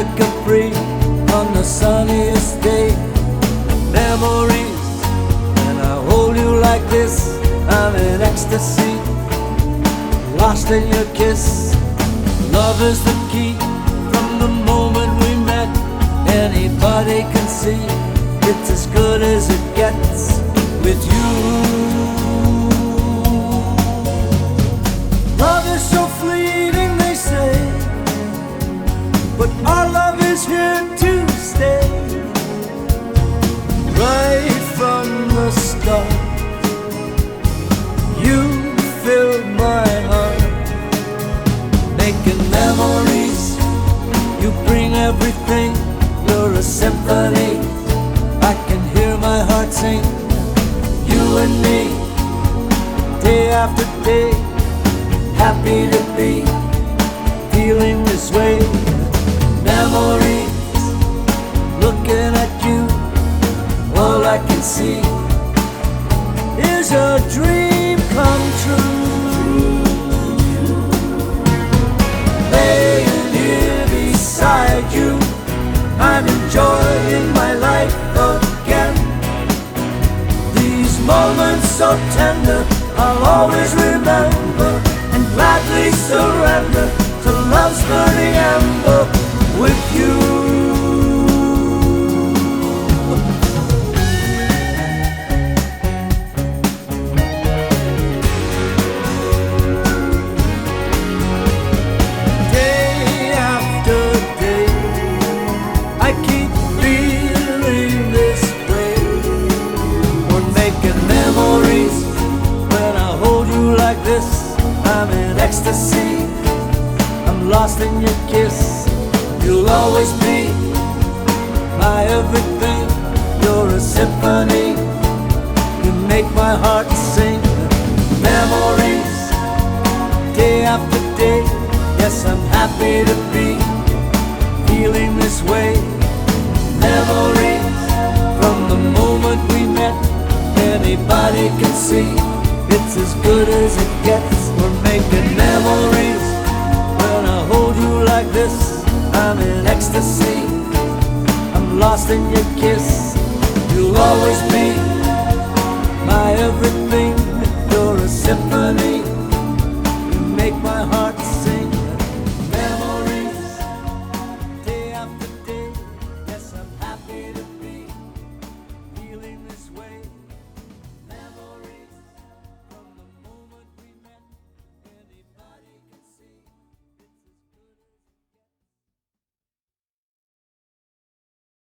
de Capri on the sunniest day. Memories, and I hold you like this, I'm in ecstasy, lost in your kiss. Love is the key from the moment we met. Anybody can see it's as good as it gets with you. Love is so fleeting, they say, but our love is here to stay. Right from the start, you filled my heart, making memories. You bring everything, you're a symphony. I can hear my heart sing, you and me, day after day. Happy to be feeling this way. Memories, looking at you, all I can see is a dream come true. Laying here beside you, I'm enjoying my life again. These moments so tender, I'll always remember, and gladly surrender to love's burning ember with you. Day after day, I keep feeling this way. We're making memories. When I hold you like this, I'm in ecstasy, I'm lost in your kiss. You'll always be my everything, you're a symphony. You make my heart sing. Memories, day after day. Yes, I'm happy to be feeling this way. Memories, from the moment we met. Anybody can see it's as good as it gets. We're making memories. When I hold you like this, I'm in ecstasy, I'm lost in your kiss. You'll always be